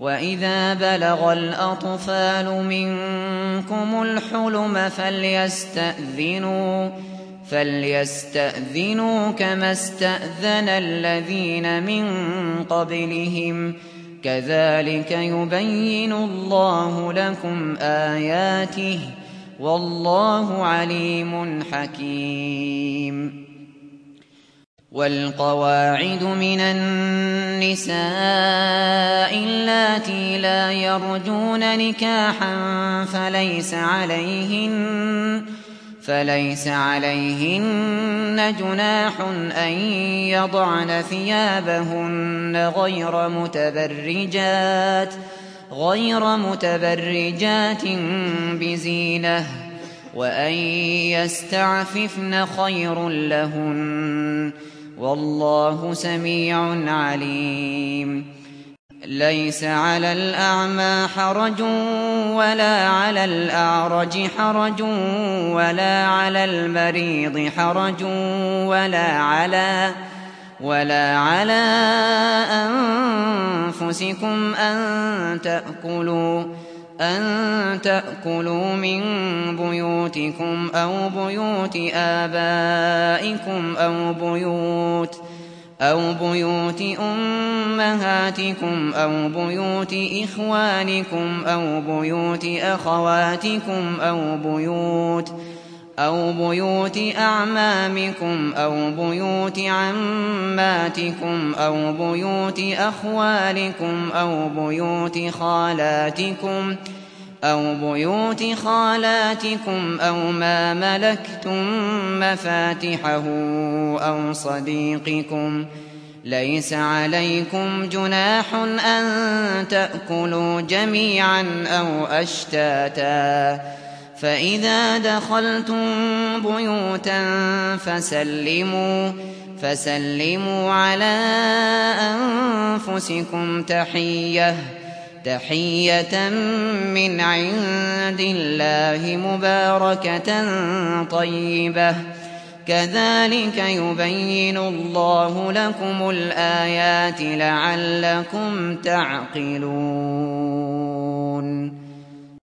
وإذا بلغ الأطفال منكم الحلم فليستأذنوا كما استأذن الذين من قبلهم كذلك يبين الله لكم آياته والله عليم حكيم. والقواعد من النساء اللاتي لا يرجون نكاحا فليس عليهن جناح أن يضعن ثيابهن غير متبرجات بزينة وأن يستعففن خير لهن والله سميع عليم. ليس على الأعمى حرج ولا على الأعرج حرج ولا على المريض حرج ولا على أنفسكم أن تأكلوا من بيوتكم أو بيوت آبائكم أو بيوت أمهاتكم أو بيوت إخوانكم أو بيوت أخواتكم أو بيوت أعمامكم أو بيوت عماتكم أو بيوت أخوالكم أو بيوت خالاتكم أو ما ملكتم مفاتحه أو صديقكم. ليس عليكم جناح أن تأكلوا جميعا أو أشتاتا فإذا دخلتم بيوتا فسلموا على أنفسكم تحية من عند الله مباركة طيبة كذلك يبين الله لكم الآيات لعلكم تعقلون.